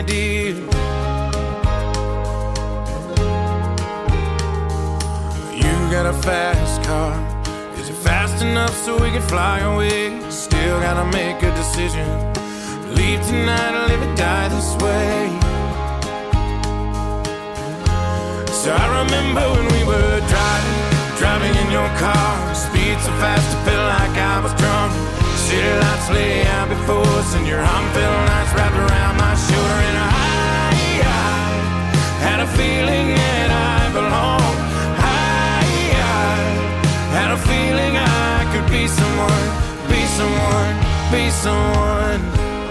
deal. You got a fast car. Is it fast enough so we can fly away? Still gotta make a decision. Leave tonight or live or die this way. So I remember when we were driving in your car. Speed so fast it felt like I was drunk. City lights lay out before us, and your arm felt nice wrapped around my shoulder. And I had a feeling that I belonged. I had a feeling I could be someone, be someone, be someone.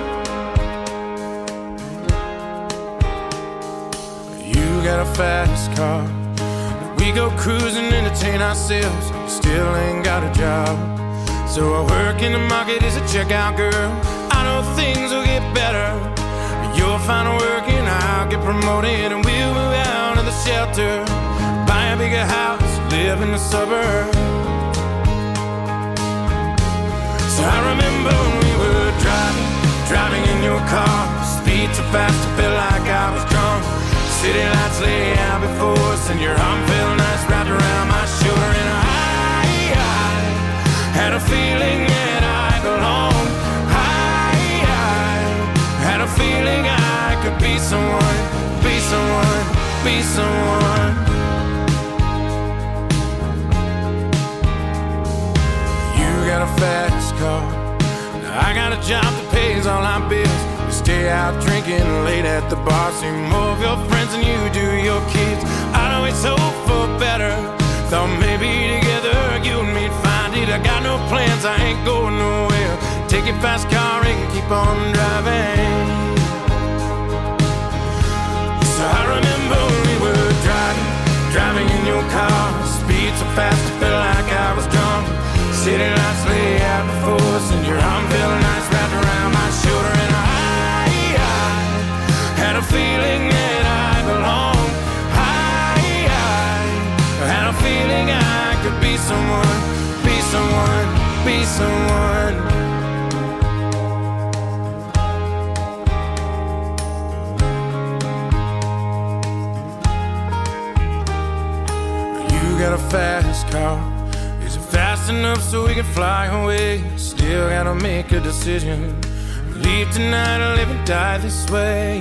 You got a fast car. We go cruising, entertain ourselves. Still ain't got a job. So I work in the market as a checkout girl. I know things will get better. You'll find work and I'll get promoted, and we'll move out of the shelter, buy a bigger house, live in the suburbs. So I remember when we were driving in your car. Speed so fast it felt like I was drunk. City lights lay out before us, and your arm felt nice wrapped around my shoulder. And I had a feeling that I belonged. I had a feeling I could be someone, be someone, be someone. You got a fast car. Now I got a job that pays all our bills. We stay out drinking late at the bar. See more of your friends than you do your kids. I'd always hope for better. Thought maybe together you and me'd find it. I got no plans, I ain't going nowhere. Take your fast car and keep on driving. So I remember when we were driving in your car. Speed so fast it felt like I was drunk. City lights lay out before us, and your arm felt nice wrapped around my shoulder. And I had a feeling that I belonged. I had a feeling I could be someone, be someone, be someone. You got a fast car. Is it fast enough so we can fly away? Still gotta make a decision. Leave tonight or live and die this way.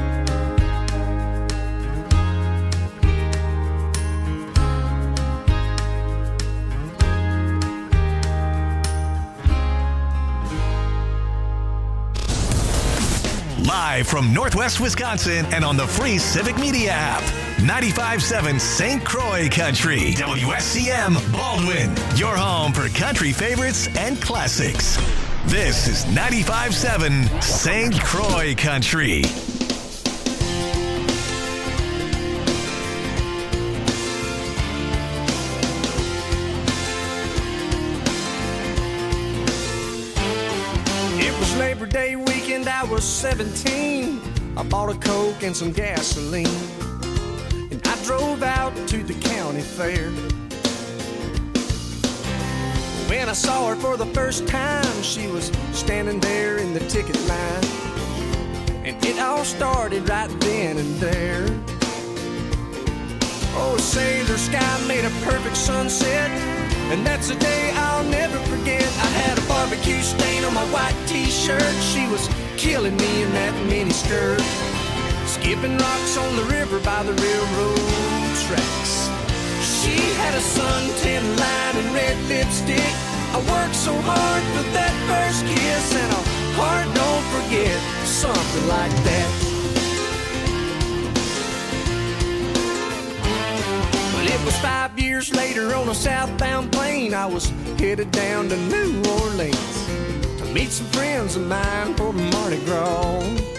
Live from Northwest Wisconsin and on the free Civic Media app. 95.7 St. Croix Country. WSCM Baldwin. Your home for country favorites and classics. This is 95.7 St. Croix Country. It was Labor Day weekend, I was 17. I bought a Coke and some gasoline, and I drove out to the county fair. When I saw her for the first time, she was standing there in the ticket line, and it all started right then and there. Oh, say, the sky made a perfect sunset, and that's a day I'll never forget. I had a barbecue stain on my white t-shirt. She was killing me in that mini skirt, skipping rocks on the river by the railroad tracks. She had a suntan line and red lipstick. I worked so hard for that first kiss, and a heart don't forget, something like that. Well, it was 5 years later on a southbound plane. I was headed down to New Orleans to meet some friends of mine for Mardi Gras.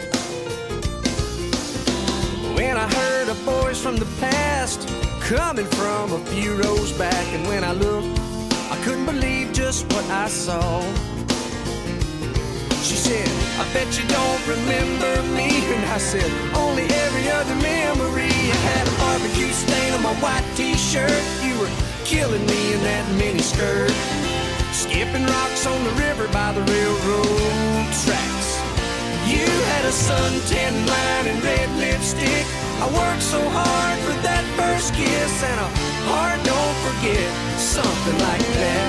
When I heard a voice from the past coming from a few rows back, and when I looked, I couldn't believe just what I saw. She said, I bet you don't remember me. And I said, only every other memory. I had a barbecue stain on my white t-shirt. You were killing me in that mini skirt, skipping rocks on the river by the railroad tracks. You had a suntan line and lipstick. I worked so hard for that first kiss, and a heart don't forget, something like that.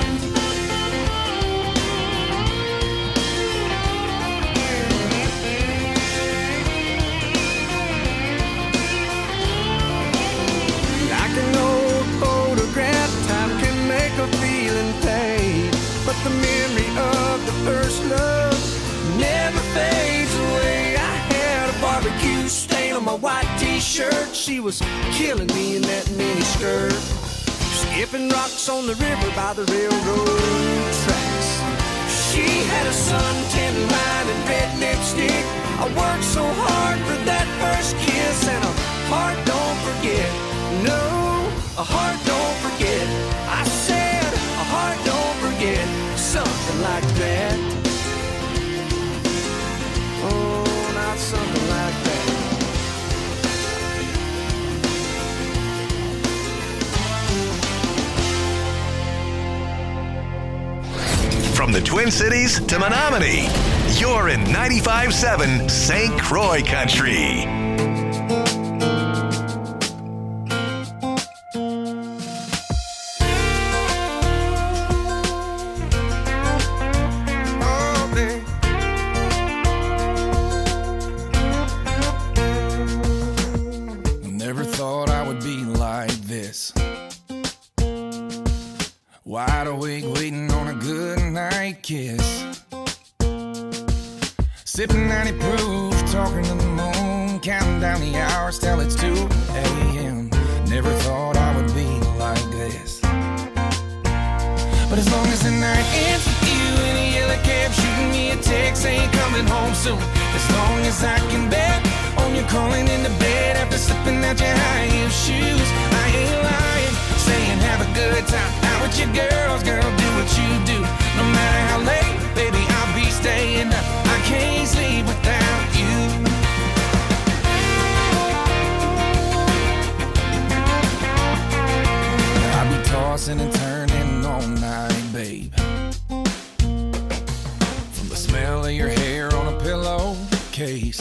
Like an old photograph, time can make a feeling fade, but the memory of the first love never fades away. I had a barbecue stain on my white t-shirt. She was killing me in that mini skirt, skipping rocks on the river by the railroad tracks. She had a suntan line and red lipstick. I worked so hard for that first kiss, and a heart don't forget. No, a heart don't forget. I said a heart don't forget, something like that. Oh, not something like that. From the Twin Cities to Menominee, you're in 95.7 St. Croix Country. Never thought I would be like this. Wide awake, waiting on a good night kiss. Sipping 90 proof, talking to the moon, counting down the hours till it's 2 a.m. Never thought I would be like this. But as long as the night ends with you in a yellow cab, shooting me a text, ain't coming home soon. As long as I can bet on you calling into bed after slipping out your high heel shoes, I ain't lying, saying have a good time out with your girls, girl, do what you do. No matter how late, baby, I'll be staying up. I can't sleep without you. I'll be tossing and turning all night, babe, from the smell of your hair on a pillowcase.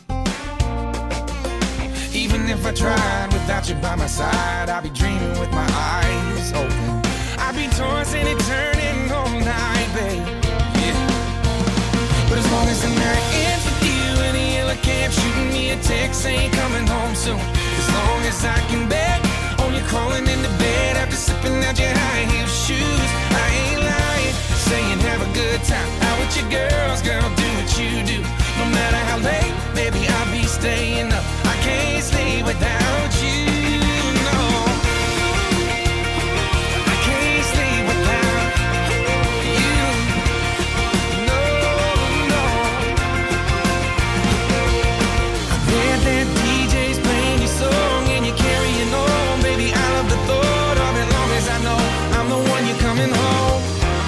Even if I tried without you by my side, I'd be dreaming with my eyes open. I'd be tossing and turning all night, babe, yeah. But as long as the night ends with you in a yellow cab, shooting me a text, ain't coming home soon. As long as I can bet on you crawling into bed after slipping out your high heel shoes, I ain't lying, saying have a good time out with your girls, girl, do what you do. No matter how late, baby, I'll be staying up. I can't sleep without you, no. I can't sleep without you, no, no. I bet that DJ's playing your song and you're carrying on, baby, I love the thought of it, long as I know I'm the one you're coming home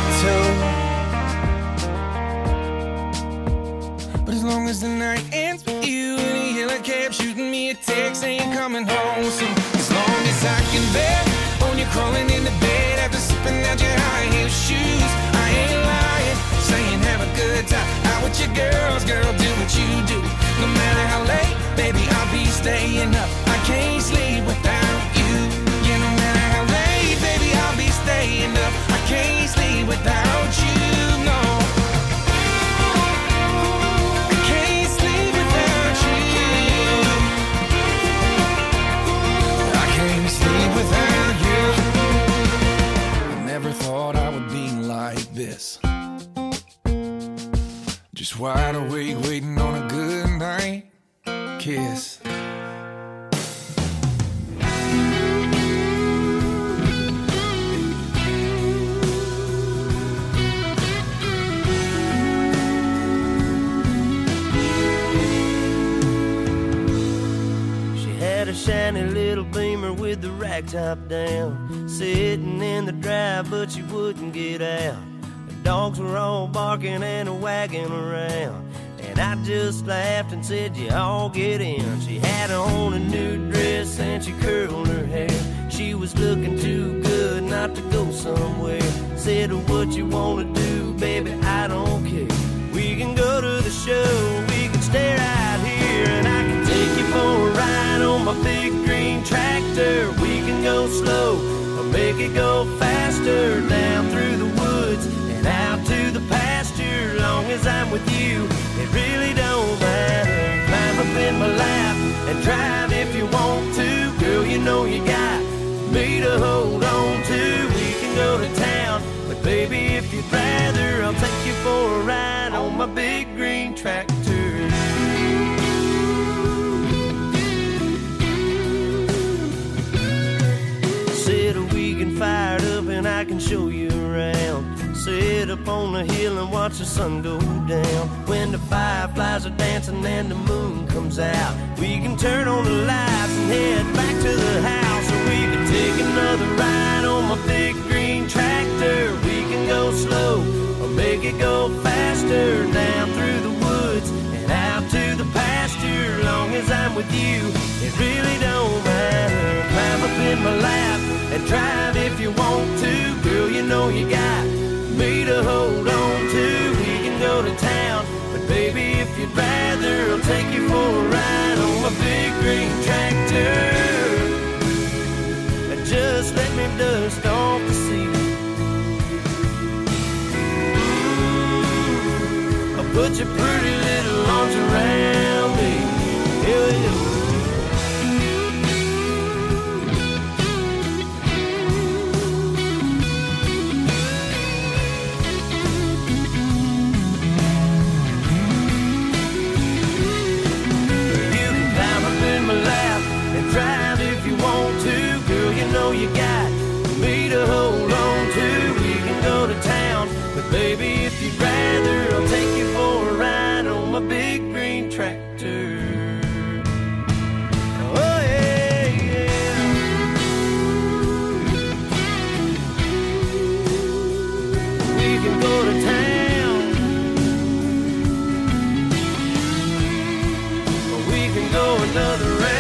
to. But as long as the night ends with you in a yellow cab, shooting me a text, ain't coming home soon. As long as I can bet on you crawling into bed after slipping out your high heel shoes, I ain't lying, saying have a good time out with your girls, girl, do what you do. No matter how late, baby, I'll be staying up. I can't sleep without you. Yeah, no matter how late, baby, I'll be staying up. I can't sleep without you, no. Without you, I never thought I would be like this. Just wide awake, waiting on a good night kiss. A shiny little Beamer with the rack top down, sitting in the drive, but she wouldn't get out. The dogs were all barking and wagging around, and I just laughed and said, you all get in. She had on a new dress and she curled her hair. She was looking too good not to go somewhere. Said, what you wanna do, baby, I don't care. We can go to the show, we can stay right here, and I can take you for a ride tractor. We can go slow or make it go faster. Down through the woods and out to the pasture. Long as I'm with you, it really don't matter. Climb up in my lap and drive if you want to. Girl, you know you got me to hold on to. We can go to town, but baby, if you'd rather, I'll take you for a ride on my big green tractor. Set a weekend fired up and I can show you around. Sit up on the hill and watch the sun go down. When the fireflies are dancing and the moon comes out, we can turn on the lights and head back to the house. Or we can take another ride on my big green tractor. We can go slow or make it go faster. Down through the woods and out to the pasture. Long as I'm with you, it really don't matter. Climb up in my lap and drive if you want to. Girl, you know you got me to hold on to. We can go to town, but baby, if you'd rather, I'll take you for a ride on my big green tractor. And just let me dust off the seat. I'll put your pretty little arms around me. Yeah, yeah. Drive if you want to, girl, you know you got me to hold on to. We can go to town, but baby, if you'd rather, I'll take you for a ride on my big green tractor. Oh yeah, yeah. We can go to town, or we can go another round.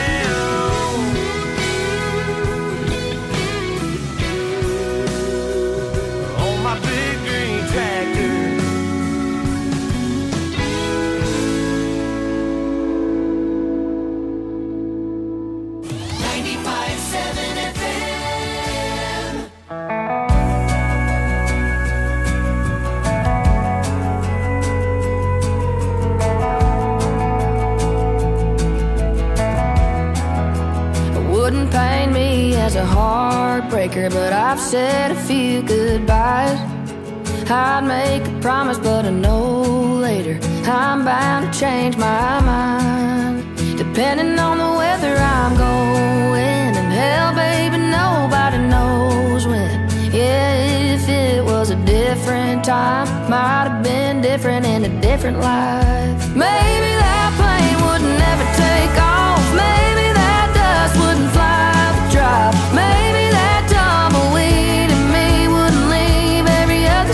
As a heartbreaker, but I've said a few goodbyes. I'd make a promise, but I know later I'm bound to change my mind. Depending on the weather I'm going, and hell, baby, nobody knows when. Yeah, if it was a different time, might have been different in a different life. Maybe that plane would never take off. Maybe that dust wouldn't fly. Maybe that tumbleweed in me wouldn't leave every other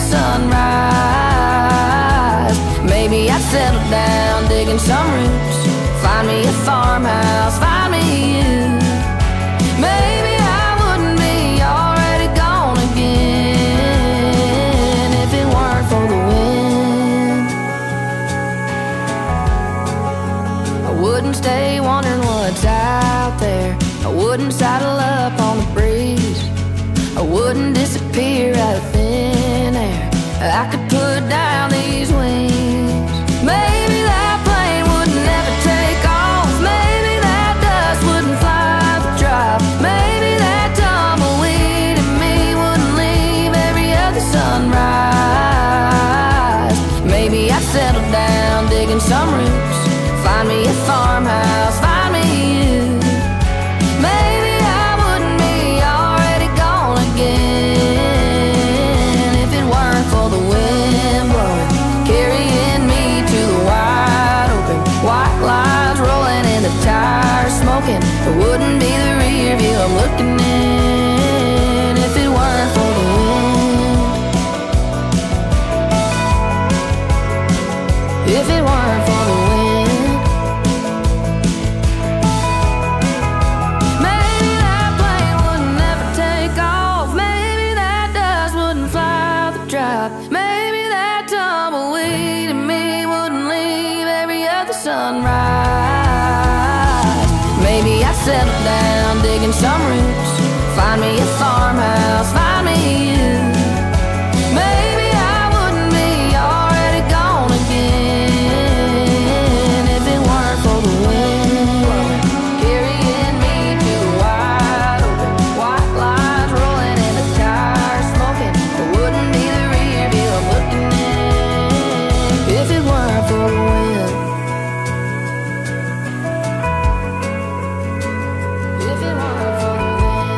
sunrise. Maybe I'd settle down, digging some roots, find me a farmhouse, find me you. Maybe I wouldn't be already gone again if it weren't for the wind. I wouldn't stay wondering what's out there. I wouldn't saddle up on the breeze. I wouldn't disappear out of thin air. I could put down these wings. Maybe that plane would never take off. Maybe that dust wouldn't fly the drop. Maybe that tumbleweed in me wouldn't leave every other sunrise. Maybe I'd settle down, digging some roots, find me a farmhouse, find me you. Maybe I wouldn't be already gone again if it weren't for the wind blowing, carrying me to the wide open. White lines rolling and the tires smoking. It wouldn't be the rear view I'm looking in if it weren't for the wind. If it weren't for the wind. Maybe that tumbleweed in me wouldn't leave every other sunrise. Maybe I'd settle down. digging some roots. Find me a farmhouse, find me you. Maybe I wouldn't be already gone again if it weren't for the wind carrying me to the wide open. White lines rolling in the tires, smoking. It wouldn't be the rear view I'm looking in if it weren't for the wind. If it weren't for the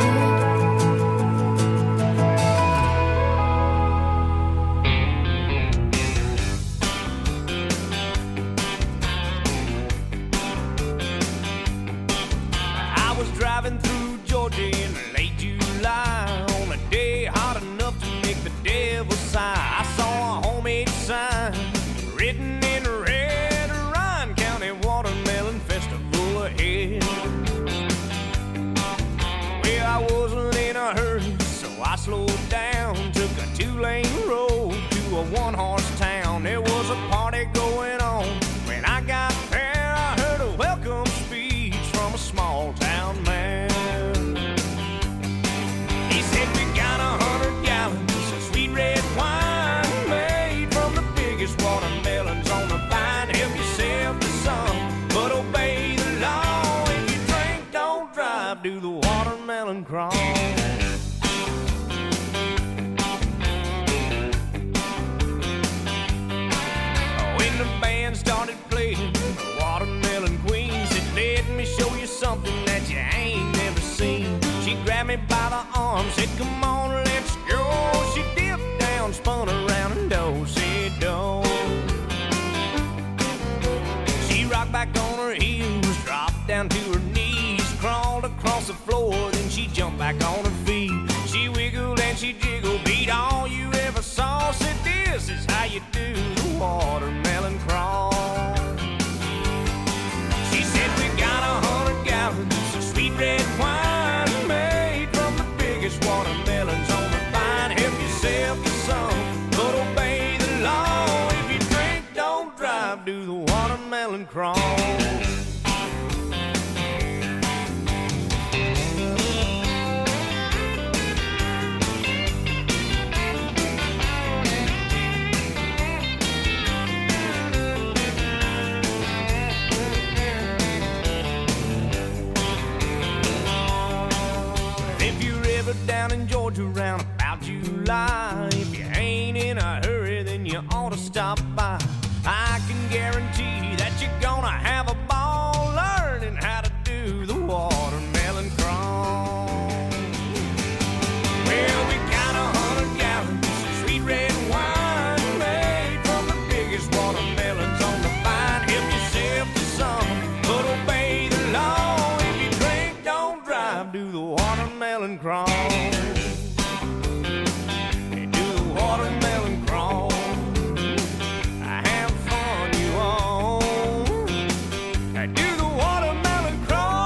I was driving through Georgia in late July on a day hot enough to make the devil sigh. I saw a homemade sign written in red, Ryan County Watermelon Festival ahead. Well, I wasn't in a hurry, so I slowed down, took a 2-lane road to a 1-horse town. There was a party going on. When I got there, I heard a welcome speech from a small town man. He said, we got 100 gallons of sweet red wine made from the biggest watermelons on the vine. Help yourself to some, but obey the law. If you drink, don't drive, do the watermelon crawl. When the band started playing the Watermelon Queen, said, let me show you something that you ain't never seen. She grabbed me by the arm, said, come on, let's go. She dipped down, spun around, and do-si-do. She rocked back on her heels, dropped down to her knees, crawled across the floor, then she jumped back on her feet. She wiggled and she jiggled, beat all you ever saw. Said, this is how you do the watermelon crawl. She said, we got 100 gallons of sweet red wine made from the biggest watermelons on the vine. Help yourself to some, but obey the law. If you drink, don't drive, do the watermelon crawl. Down in Georgia around about July, if you ain't in a hurry, then you ought to stop by. I can guarantee that you're gonna have a ball learning how to do the watermelon crawl. Well, we got 100 gallons of sweet red wine made from the biggest watermelons on the vine. Help yourself to some, but obey the law. If you drink, don't drive, do the watermelon crawl. Do the watermelon crawl. Have fun, you all. Do the watermelon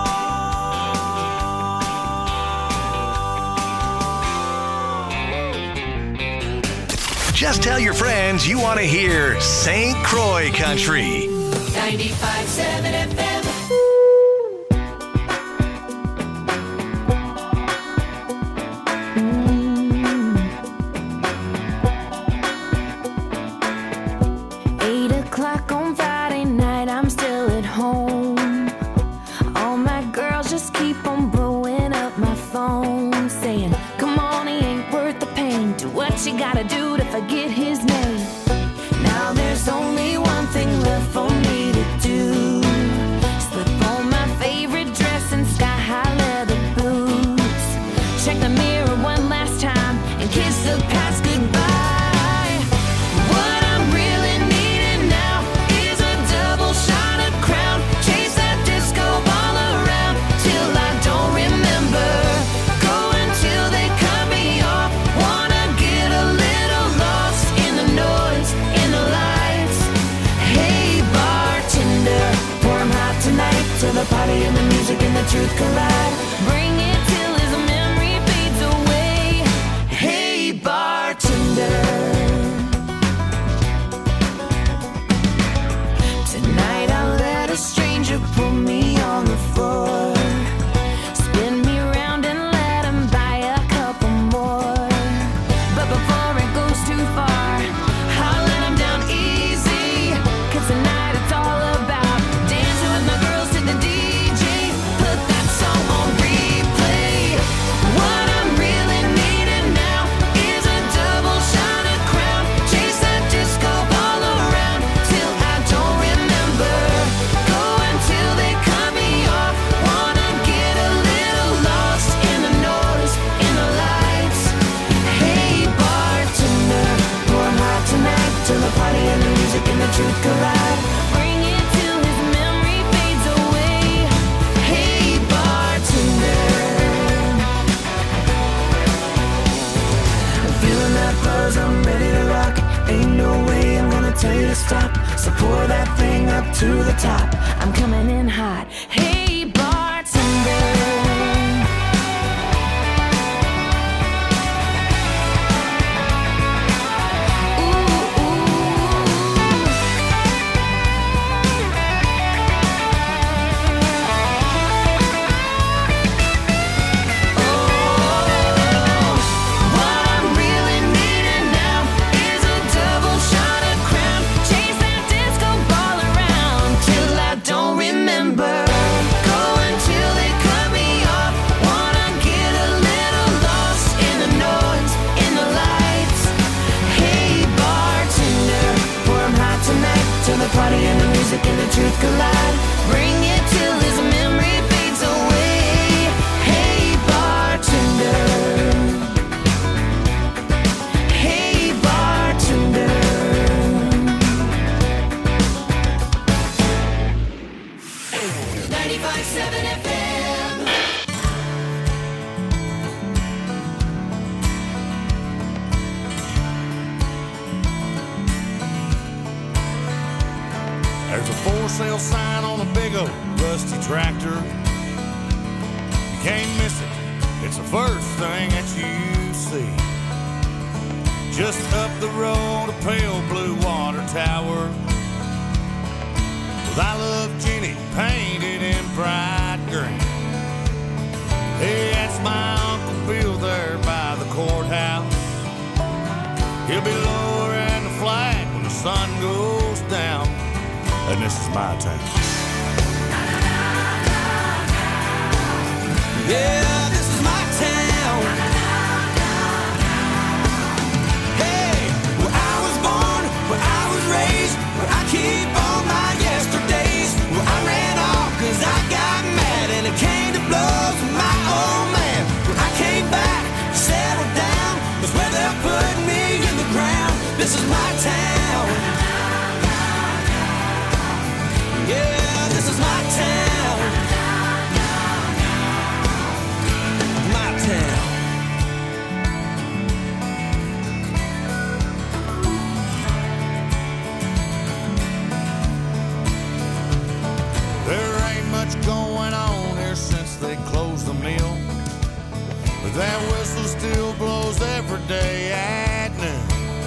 crawl. Just tell your friends you want to hear St. Croix Country. 95.7 FM. You gotta do to forget his name. Now there's only one thing left for me to do. Slip on my favorite dress and sky-high leather boots. Check the mirror one last time and kiss the past goodbye. What I'm really needing now is a double shot of Crown. Chase that disco ball around till I don't remember. Go until they cut me off. Wanna get a little lost in the noise, in the lights. Hey bartender, pour 'em hot tonight till the party and the music and the truth collide. Bring it till his memory fades away. Hey bartender, tonight I'll let a stranger pull me on the floor, spin me to the top. I'm coming in hot. Hey, bartender. Party and the music and the truth collide. Bring it till this memory fades away. Hey bartender. Hey bartender. 95.7 FM. There's a for sale sign on a big old rusty tractor. You can't miss it, it's the first thing that you see. Just up the road, a pale blue water tower with I Love Jenny painted in bright green. Hey, that's my Uncle Bill there by the courthouse. He'll be lowering the flag when the sun goes down. And this is my town. Yeah, this is my town. Hey, where I was born, where I was raised, where I keep all my yesterdays, where I ran off cause I got mad and it came to blows with my old man. Where I came back, settled down, that's where they're putting me in the ground. This is my town. Yeah, this is my town. My town. There ain't much going on here since they closed the mill, but that whistle still blows every day at noon.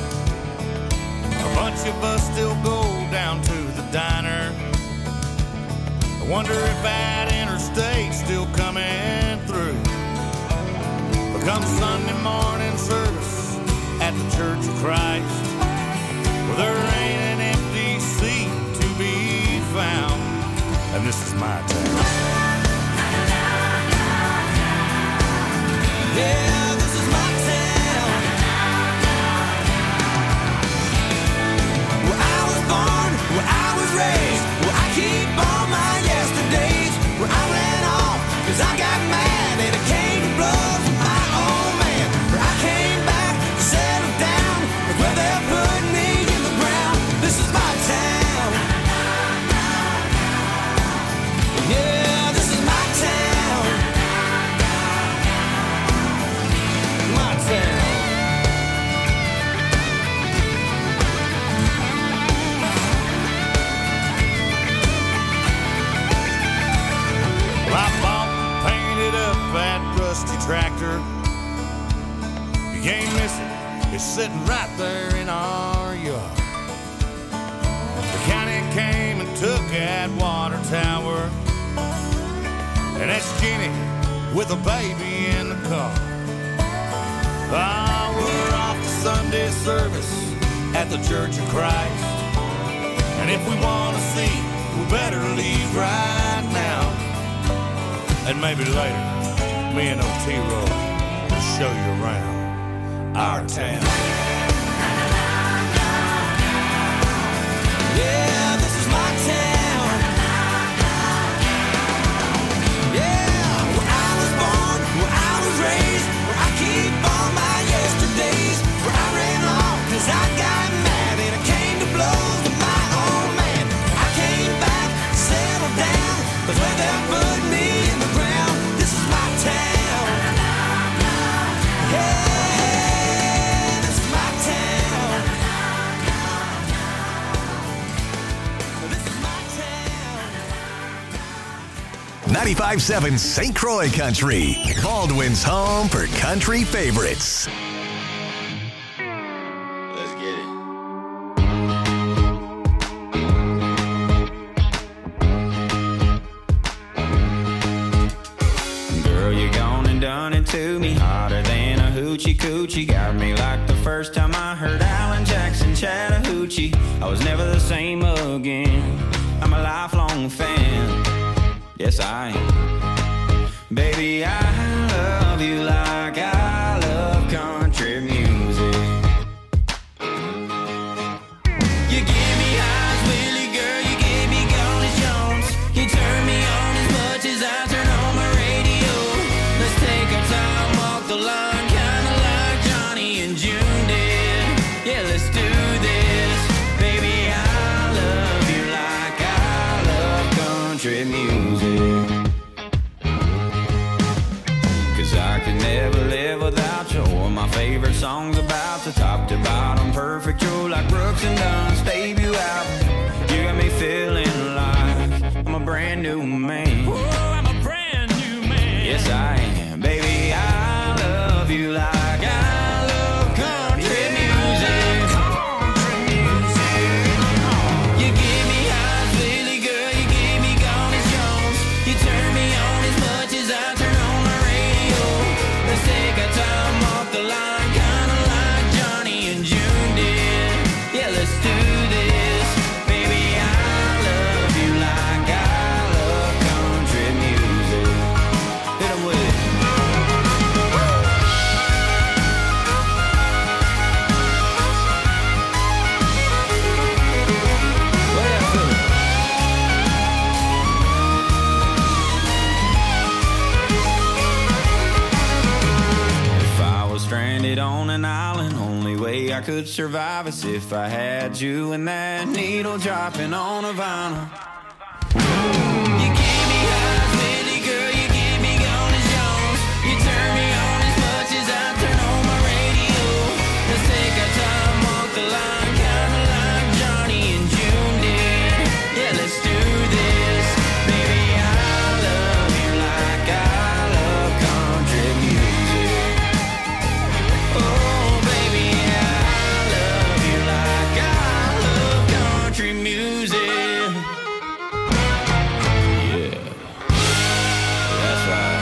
A bunch of us still go down to the diner. I wonder if that interstate's still coming through. But come Sunday morning service at the Church of Christ, well, there ain't an empty seat to be found. And this is my town. Yeah, this is my town. Where I was born, where I was raised, where I keep all my yesterdays, where I ran off cause I got mad and it came to blows with my old man. Where I came back, settled down, but where they're putting me in the ground. This is my town. Yeah, this is my town. My town. Well, I bought and painted up that rusty tractor. You can't miss it, it's sitting right there in our yard. The county came and took that water tower, and that's Jenny with a baby in the car. Ah, we're off to Sunday service at the Church of Christ, and if we want to see, we better leave right now. And maybe later, me and Otero will show you around our town. Yeah, this is my town. Yeah, where I was born, where I was raised, where I keep all my yesterdays, where I ran off cause I got mad and it came to blows with my old man. I came back, settled down, that's where they're putting me in the ground. This is my town. Yeah, this is my town. 95.7 St. Croix Country, Baldwin's home for country favorites. Let's get it. Girl, you gone and done it to me, hotter than a hoochie coochie. Got me like the first time I heard Alan Jackson Chattahoochee. I was never the same again. I'm a lifelong fan. Yes, I am. Baby, I love you like I love country music. You give me highs, Willie, girl, you gave me gone as Jones. You turn me on as much as I turn on my radio. Let's take our time, walk the line, kinda like Johnny and June did. Yeah, let's do this. Baby, I love you like I love country music. I could never live without you. Or my favorite songs about the top to bottom, perfect. You're like Brooks and Dunn's debut album. You got me feeling like I'm a brand new man. Whoa, I'm a brand new man. Yes, I am. Baby, I love you like I love country music. Country music. You give me highs, Billy, girl, you give me gone as Jones. You turn me on as much as I turn on my radio. Let's take our time off the line, kinda like Johnny and June did. Yeah, let's do this. Baby, I love you like I love country music. Hit 'em with it. What else is it? If I was stranded on an island, only way I could survive is if I had you and that needle dropping on a vinyl. You give me highs, Billy, girl, you give me gone as Jones. You turn me on as much as I turn on my radio. Let's take our time, walk the line, kinda like Johnny and June did. Yeah, let's do this. Baby, I love you like I love country music. Oh, baby, I love you like I love country music. Yeah, that's right.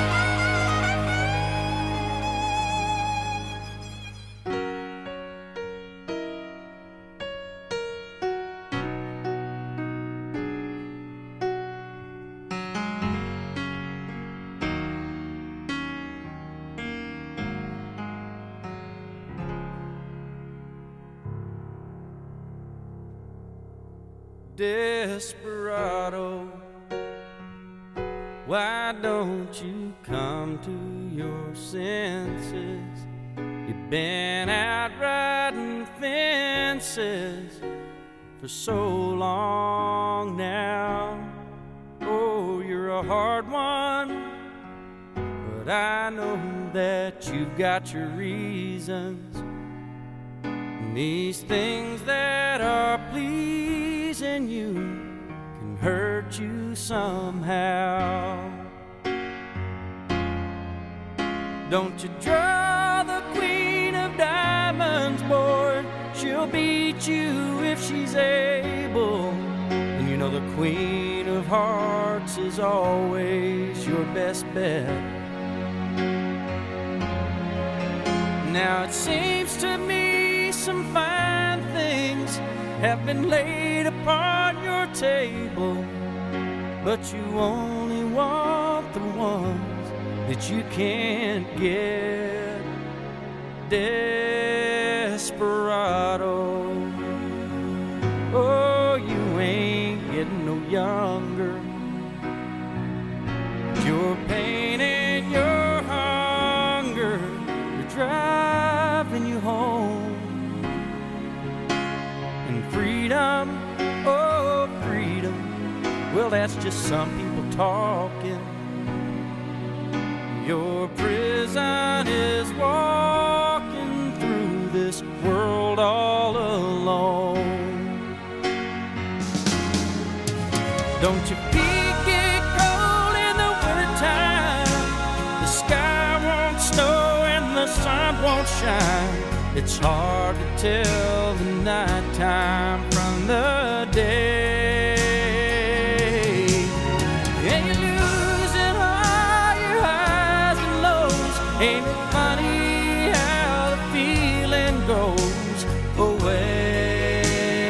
Desperado, why don't you come to your senses? You've been out riding fences for so long now. Oh, you're a hard one, but I know that you've got your reasons. And these things that are pleasing you can hurt you somehow. Don't you draw the queen of diamonds, boy. She'll beat you if she's able. And you know the queen of hearts is always your best bet. Now it seems to me some fine things have been laid upon your table, but you only want the ones that you can't get. Desperado, oh, you ain't getting no younger. Your pain and your hunger are driving you home. And freedom, oh freedom, well that's just some people talking. Your prison is walking through this world all alone. Don't your feet get cold in shine. It's hard to tell the nighttime from the day. And you're losing all your highs and lows. Ain't it funny how the feeling goes away?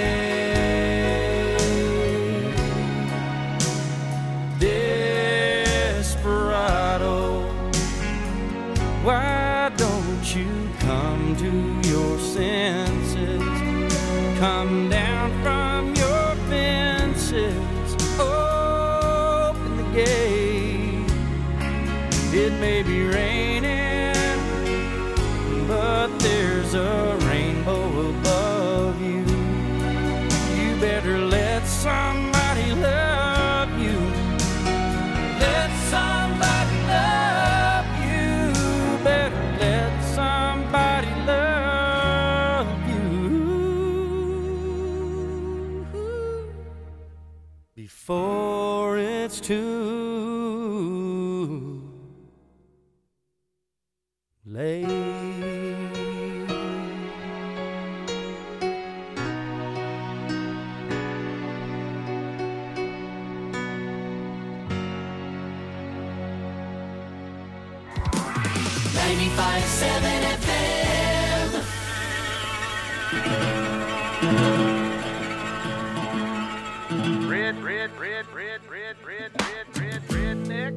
Desperado, why don't you come to your senses? Come down from your fences, open the gate. It may be raining, but there's a rainbow above you. You better let somebody love you. Let somebody love you. Better let somebody love you before it's too late. Redneck.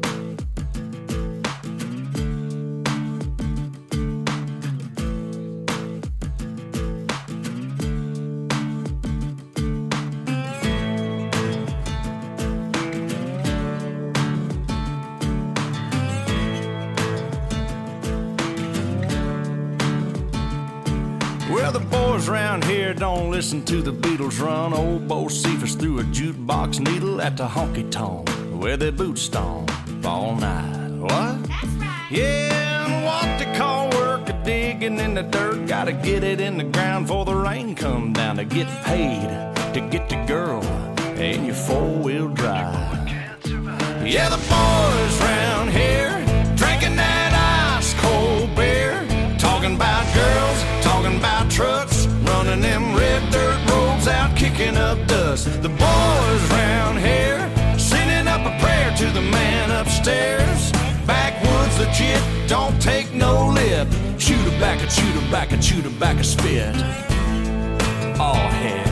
Well, the boys around here don't listen to the Beatles run. Old Bo Cephas threw a jukebox needle at the honky-tonk where they boot stomp all night. What? That's right. Yeah, and what they call work a digging in the dirt. Gotta get it in the ground before the rain come down to get paid, to get the girl in your four-wheel drive. Yeah, the boys round here drinking that ice-cold beer, talking about girls, talking about trucks, running them red dirt roads out, kicking up dust. The boys round here sending up a prayer to the man upstairs. Backwoods legit, don't take no lip. Shoot her back and shoot her back and shoot her back a spit. Oh heck.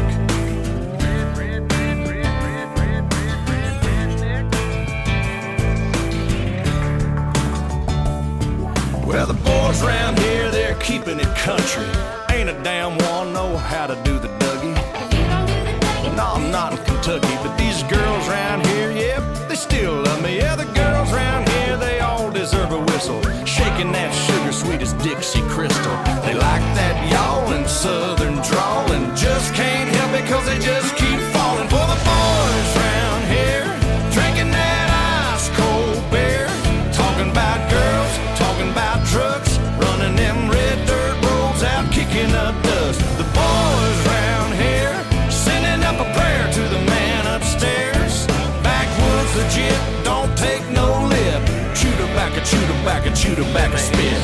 Well, the boys around here, they're keeping it country. Ain't a damn one know how to do the Dougie. No, I'm not in Kentucky, but these girls around here, yep, they still love me. Yeah, the girls around here, they all deserve a whistle. Shaking that sugar sweet as Dixie Crystal. They like that yawling southern drawl and just can't help it cause they just keep falling for the boys around here, drinking that ice-cold beer, talking about girls, talking about trucks, running them red dirt roads out, kicking up dust. The boys round here sending up a prayer to the man upstairs. Backwoods legit, don't take no lip. Shoot her back and shoot her back and shoot her back a spit.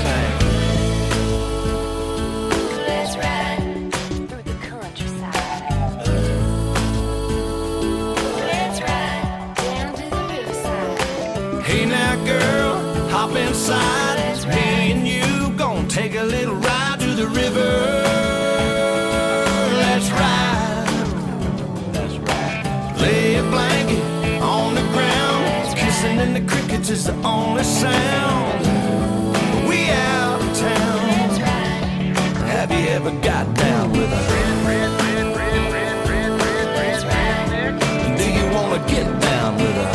Let's ride through the countryside. Let's ride down to the riverside. Hey now girl, hop inside. Me and you gon' take a little ride to the river. Let's ride. That's right. Lay a blanket on the ground. Kissing in the crickets is the only sound. We out of town. Let's ride. Have you ever got down with a Let's ride. Do you wanna get down with a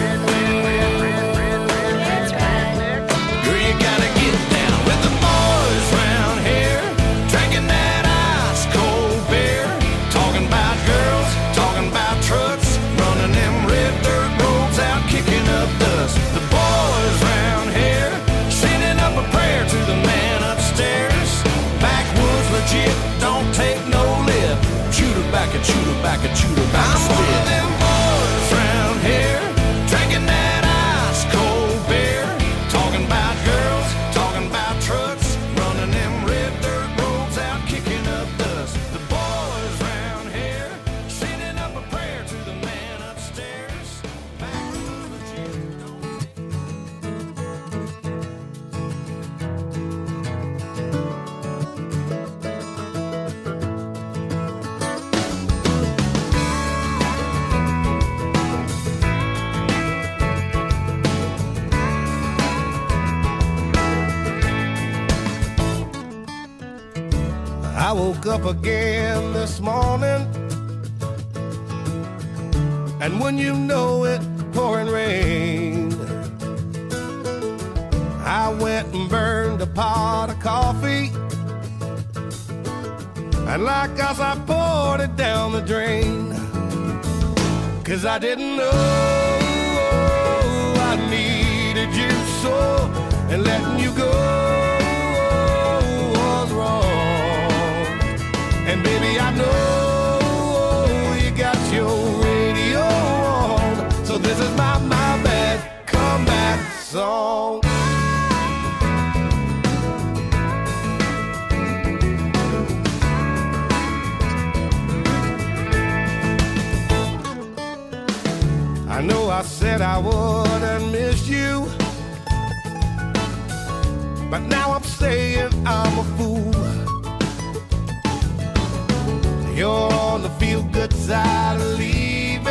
Let's ride. Girl, you gotta get down with the boys round here, drinking that ice-cold beer, talking about girls, talking about trucks, running them red dirt roads out, kicking up dust. The boys round here, sending up a prayer to the man upstairs. Backwoods legit, don't take no lip. Shoot her back and shoot her back and shoot her back. I'm one of them boys round here, drinking that ice-cold beer, talking about girls, talking about trucks, running them red I woke up again this morning, and when you know it, pouring rain. I went and burned a pot of coffee, and like us I poured it down the drain. 'Cause I didn't know I needed you so, and letting you go was wrong. And baby, I know you got your radio on, so this is my bad comeback song. I know I said I wouldn't miss you, but now I'm saying I'm a fool. You're on the feel-good side of leaving,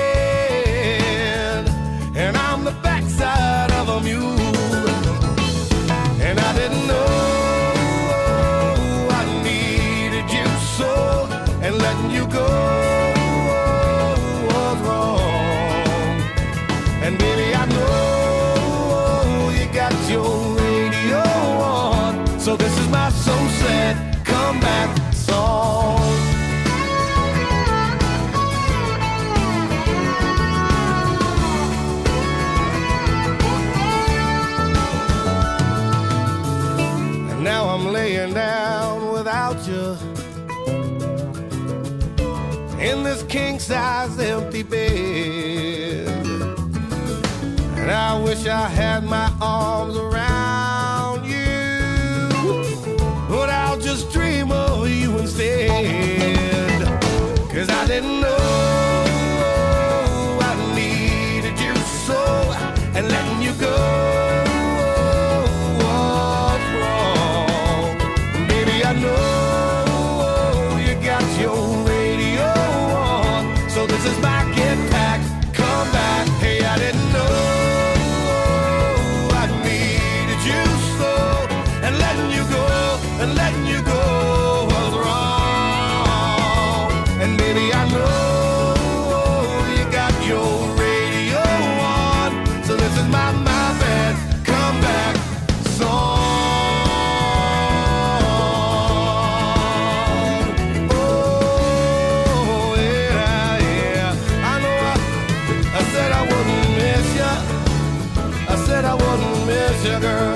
and I'm the backside of a mule. And I didn't know I needed you so, and letting you go was wrong. And baby, I know you got your radio on, so this is my so sad comeback song. And now I'm laying down without you in this king-size empty bed. And I wish I had my arms around you, but I'll just dream of you instead. 'Cause I didn't know I needed you so, and letting you go was wrong. Baby, I know you got your radio on, so this is my get back, come back. Hey, I didn't know and letting you go was wrong. And baby, I know you got your radio on, so this is my bad comeback song. Oh, yeah, yeah. I know I said I wouldn't miss you. I said I wouldn't miss you, girl.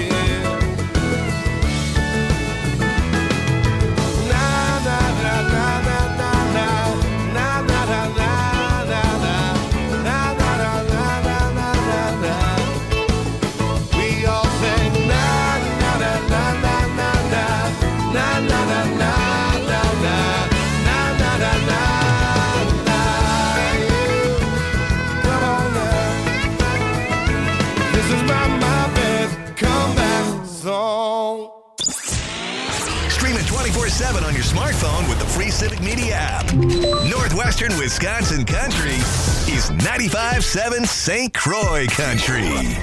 Stream it 24/7 on your smartphone with the free Civic Media app. Northwestern Wisconsin Country is 95.7 St. Croix Country.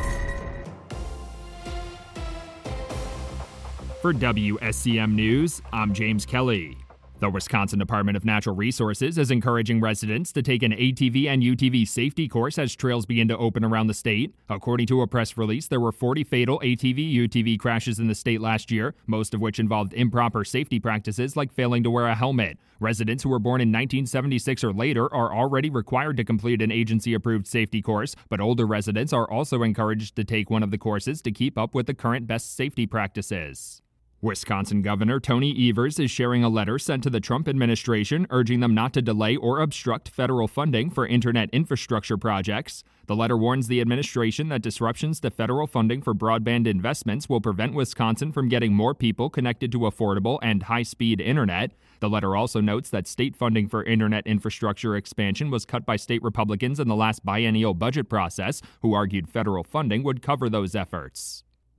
For WSCM News, I'm James Kelly. The Wisconsin Department of Natural Resources is encouraging residents to take an ATV and UTV safety course as trails begin to open around the state. According to a press release, there were 40 fatal ATV-UTV crashes in the state last year, most of which involved improper safety practices like failing to wear a helmet. Residents who were born in 1976 or later are already required to complete an agency-approved safety course, but older residents are also encouraged to take one of the courses to keep up with the current best safety practices. Wisconsin Governor Tony Evers is sharing a letter sent to the Trump administration urging them not to delay or obstruct federal funding for internet infrastructure projects. The letter warns the administration that disruptions to federal funding for broadband investments will prevent Wisconsin from getting more people connected to affordable and high-speed internet. The letter also notes that state funding for internet infrastructure expansion was cut by state Republicans in the last biennial budget process, who argued federal funding would cover those efforts.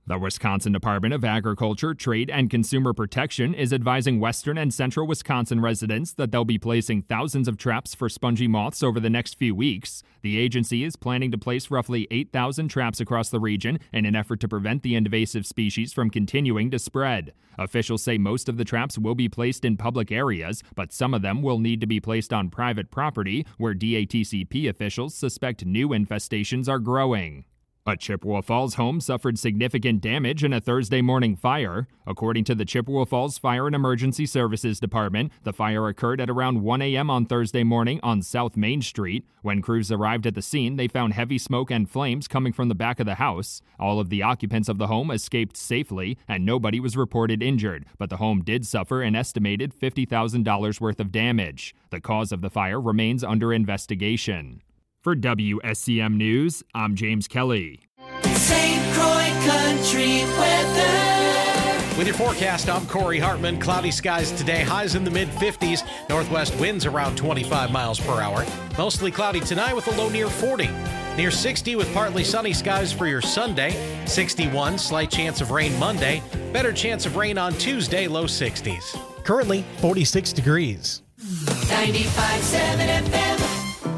The Wisconsin Department of Agriculture, Trade, and Consumer Protection is advising western and central Wisconsin residents that they'll be placing thousands of traps for spongy moths over the next few weeks. The agency is planning to place roughly 8,000 traps across the region in an effort to prevent the invasive species from continuing to spread. Officials say most of the traps will be placed in public areas, but some of them will need to be placed on private property where DATCP officials suspect new infestations are growing. A Chippewa Falls home suffered significant damage in a Thursday morning fire. According to the Chippewa Falls Fire and Emergency Services Department, the fire occurred at around 1 a.m. on Thursday morning on South Main Street. When crews arrived at the scene, they found heavy smoke and flames coming from the back of the house. All of the occupants of the home escaped safely, and nobody was reported injured, but the home did suffer an estimated $50,000 worth of damage. The cause of the fire remains under investigation. For WSCM News, I'm James Kelly. St. Croix Country weather. With your forecast, I'm Corey Hartman. Cloudy skies today, highs in the mid-50s. Northwest winds around 25 miles per hour. Mostly cloudy tonight with a low near 40. Near 60 with partly sunny skies for your Sunday. 61, slight chance of rain Monday. Better chance of rain on Tuesday, low 60s. Currently, 46 degrees. 95.7 FM.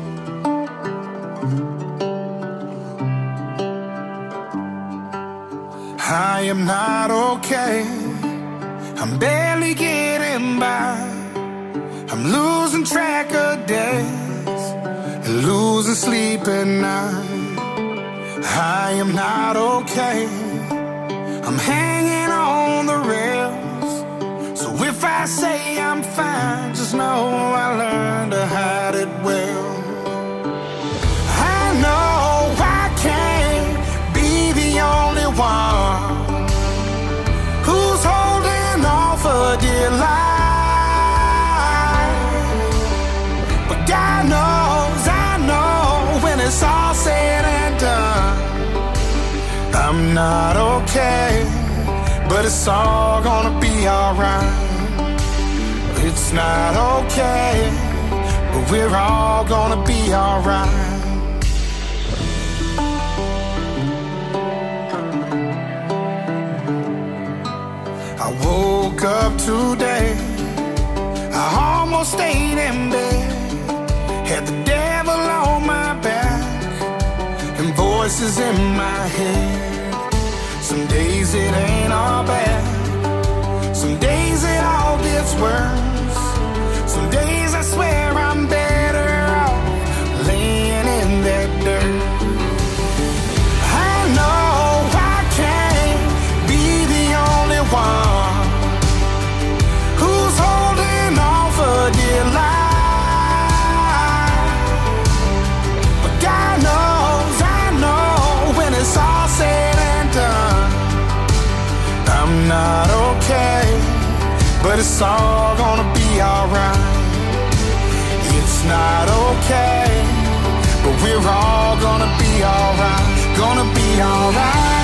I am not okay. I'm barely getting by. I'm losing track of days and losing sleep at night. I am not okay. I'm hanging on the rails. So if I say I'm fine, just know I learned to hide it well. I know I can't be the only one who's holding on for dear life. But God knows, I know, when it's all said and done, I'm not okay, but it's all gonna be alright. It's not okay, but we're all gonna be alright. I woke up today, I almost stayed in bed, had the devil on my back and voices in my head. Some days it ain't all bad, some days it all gets worse. Some days I swear I'm better off laying in that dirt. I know I can't be the only one who's holding on for dear life. But God knows, I know, when it's all said and done, I'm not okay, but it's all gonna be alright. It's not okay, but we're all gonna be alright. Gonna be alright.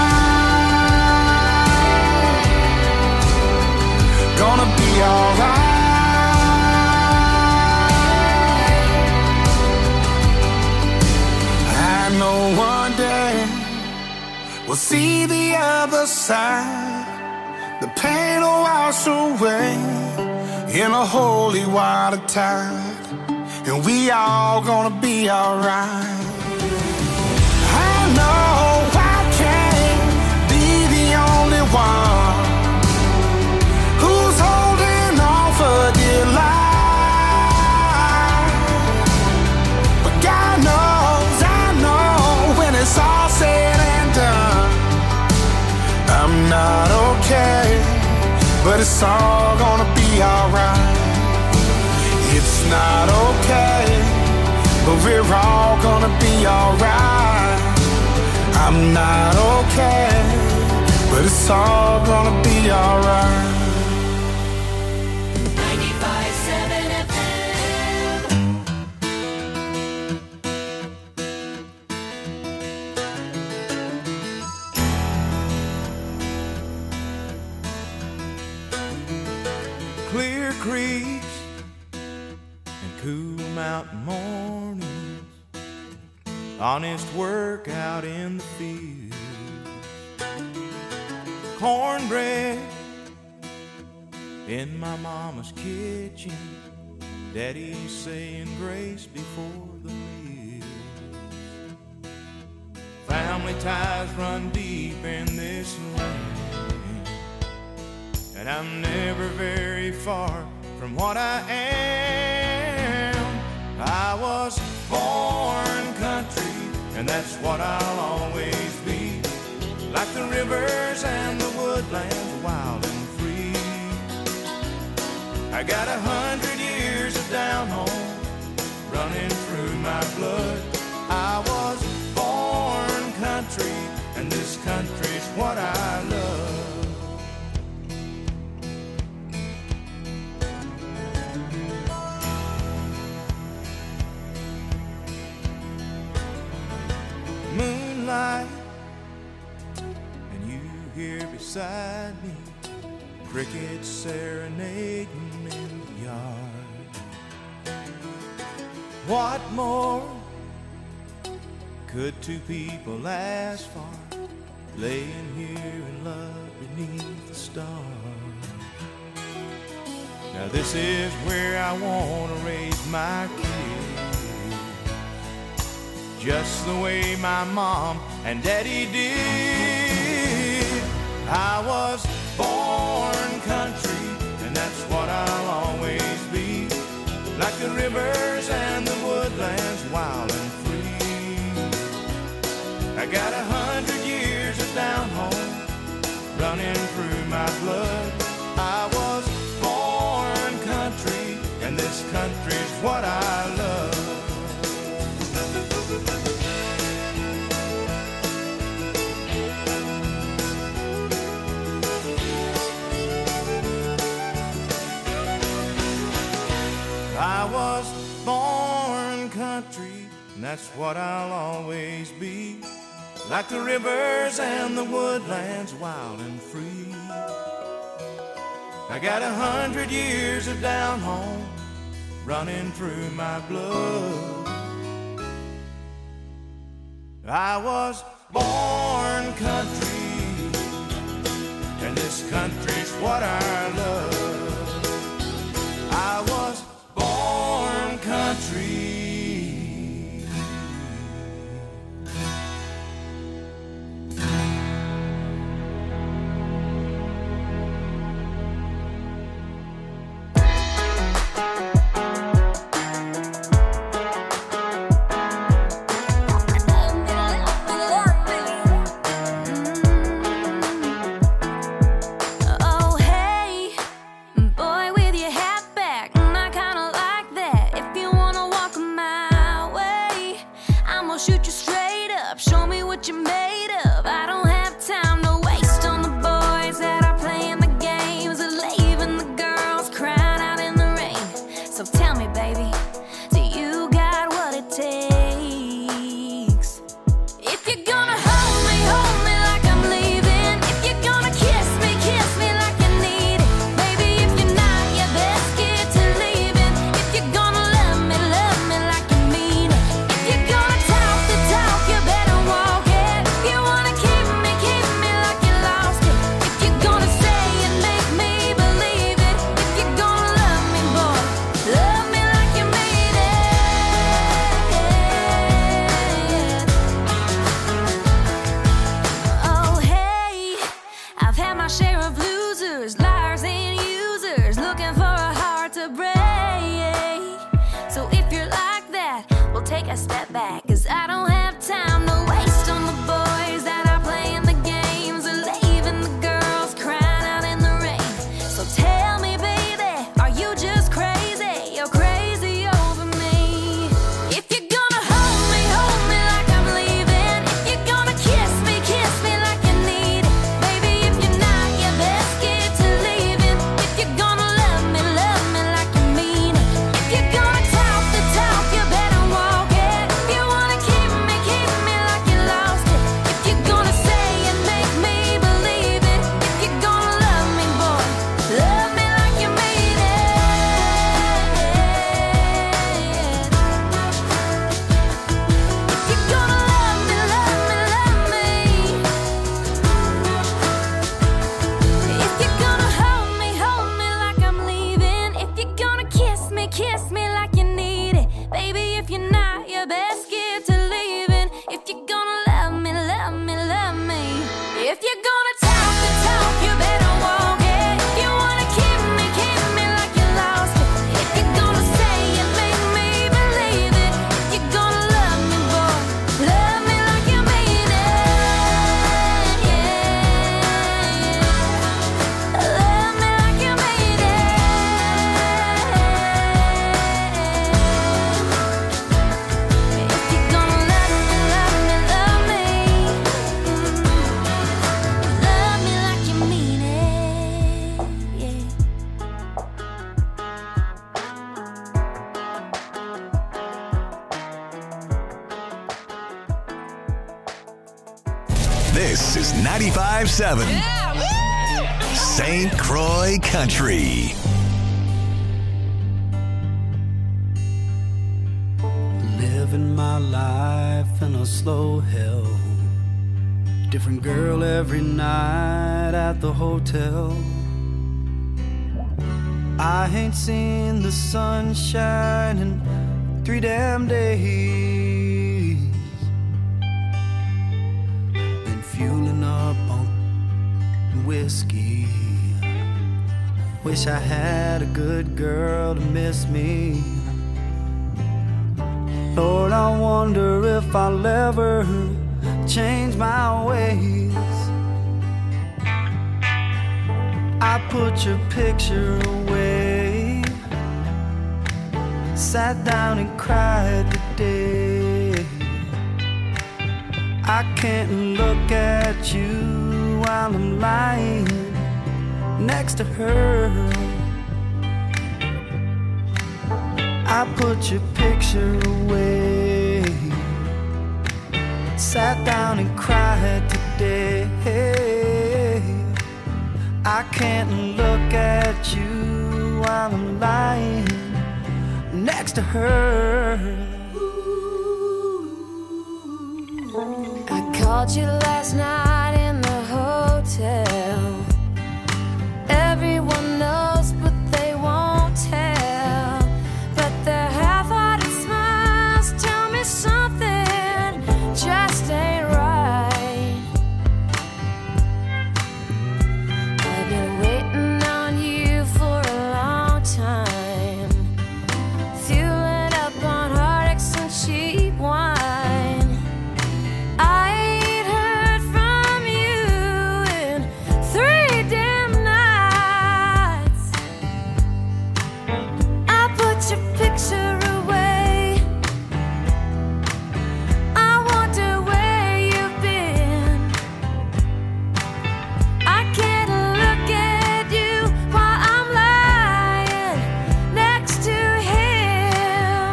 Gonna be alright. I know one day we'll see the other side. The pain will wash away in a holy water tide, and we all gonna be alright. I know I can't be the only one who's holding on for dear life. But God knows, I know, when it's all said and done, I'm not okay, but it's all gonna be alright. It's not okay, but we're all gonna be alright. I'm not okay, but it's all gonna be alright. 95.7 FM. Clear creeks and cool mountain mornings, honest work out in the field. cornbread in my mama's kitchen. Daddy's saying grace before the meal. Family ties run deep in this land, and I'm never very far from what I am. I was born country, and that's what I'll always be. Like the rivers and the woodlands, wild and free. I got 100 years of down home running through my blood. I was born country, and this country's what I love. Moonlight, and you here beside me, crickets serenading in the yard. What more could two people ask for, laying here in love beneath the stars? Now this is where I want to raise my kids, just the way my mom and daddy did. I was born country, and that's what I'll always be. Like the rivers and the woodlands, wild and free. I got 100 years of down home running through my blood. I was born country, and this country's what I love. I was born country, and that's what I'll always be. Like the rivers and the woodlands, wild and free. I got 100 years of down home running through my blood. I was born country, and this country's what I love. I was born country. Keep This is 95.7 St. Croix Country. Living my life in a slow hell. Different girl every night at the hotel. I ain't seen the sunshine in 3 damn days. Been fueling up on whiskey. Wish I had a good girl to miss me. Lord, I wonder if I'll ever change my ways. I put your picture away, sat down and cried today. I can't look at you while I'm lying next to her. I put your picture away, sat down and cried today. I can't look at you while I'm lying next to her. I called you last night in the hotel. Everyone knows, but they won't tell. But their half-hearted smiles tell me something just ain't right. I've been waiting on you for a long time, fueling up on heartaches and cheap wine. I ain't heard from you in 3 damn nights. I put your picture away. I wonder where you've been. I can't look at you while I'm lying next to him.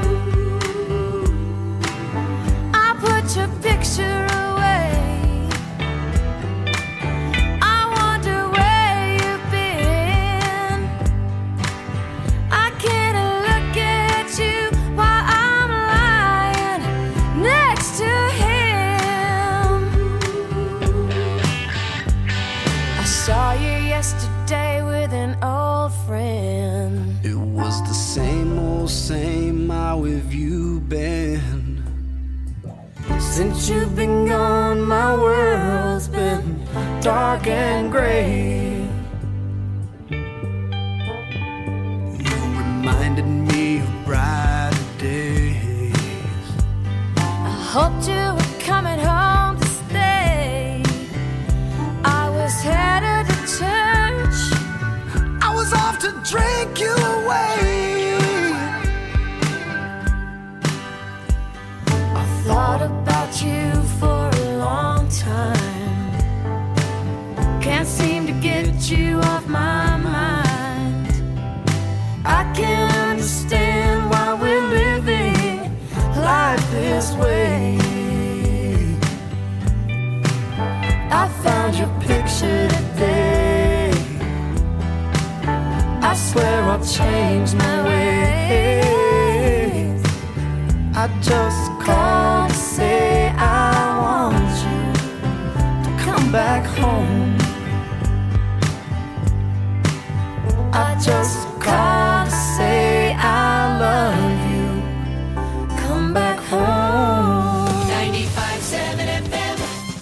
I put your picture away. I wonder where you've been. I can't look at you while I'm lying next to him. I saw you yesterday with an old friend. It was the same old same. How have you been? Since you've been gone, my world's been dark and gray. You reminded me of brighter days. I hoped you were coming home to stay. I was headed to church. I was off to drink you away. I thought about you for a long time. Can't seem to get you off my mind. I can't understand why we're living life this way. I found your picture today. I swear I'll change my ways. I just called to say I want you to come back home. I just called to say I love you. Come back home. 95.7 FM.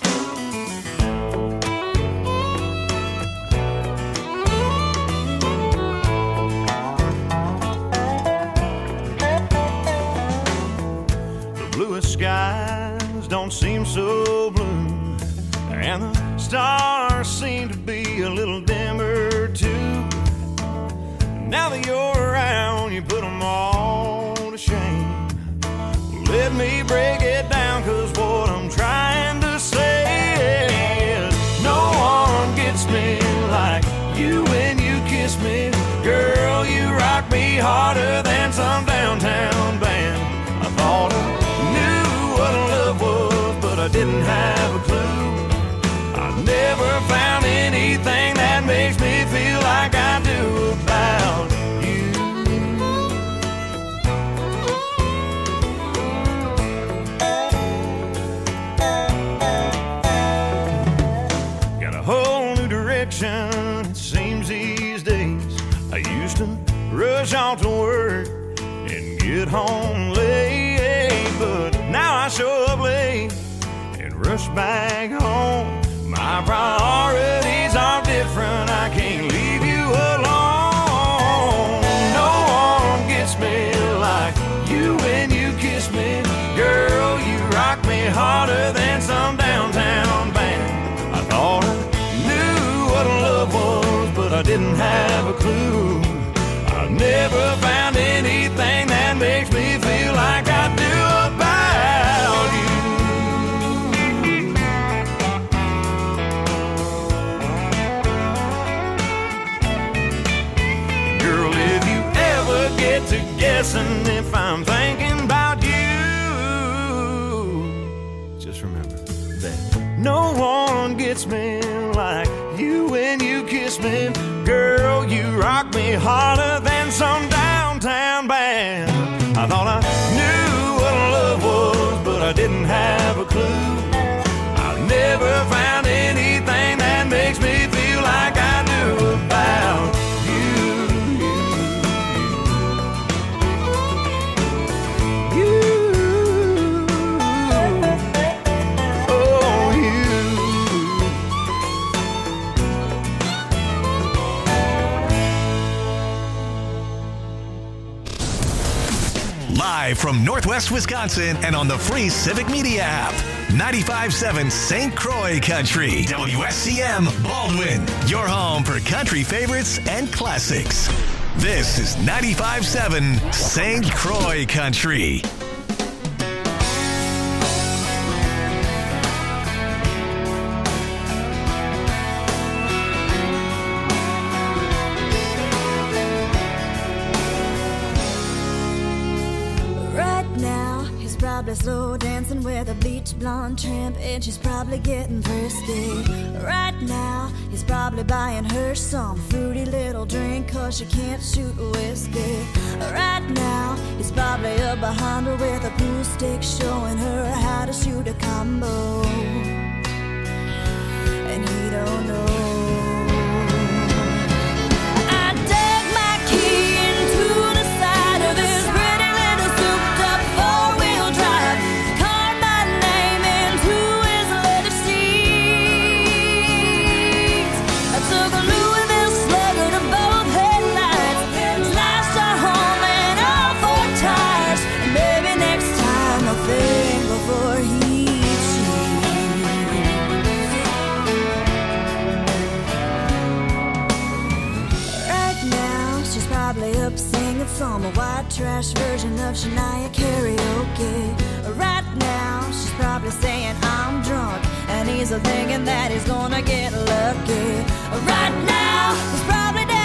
The bluest skies don't seem so blue, and the stars seem to be a little dimmer too. Now that you're around, you put them all to shame. Let me break it down, 'cause what I'm trying to say is no one gets me like you when you kiss me. Girl, you rock me harder than some downtown band. I thought I knew what love was, but I didn't have a clue. direction, it seems these days. I used to rush off to work and get home late, but now I show up late and rush back home. My priorities are different, I can't leave you alone. No one gets me like you when you kiss me. Girl, you rock me harder than some downtown band. I thought I knew what love was, but I didn't have a clue. I never found anything that makes me feel like I do about you. Girl, if you ever get to guessing if I'm thinking about you, just remember that no one gets me like you when you kiss me. Girl, you rock me harder than some downtown band. I thought I knew what love was, but I didn't have a clue. I never found anything that makes me feel like I do about you. Live from Northwest Wisconsin and on the free Civic Media app. 95.7 St. Croix Country. WSCM Baldwin. Your home for country favorites and classics. This is 95.7 St. Croix Country. Probably slow dancing with a bleach blonde tramp, and she's probably getting frisky. Right now, he's probably buying her some fruity little drink, cause she can't shoot whiskey. Right now, he's probably up behind her with a pool stick, showing her how to shoot a combo. And he don't know. Some white trash version of Shania karaoke. Right now, she's probably saying I'm drunk, and he's thinking that he's gonna get lucky. Right now, he's probably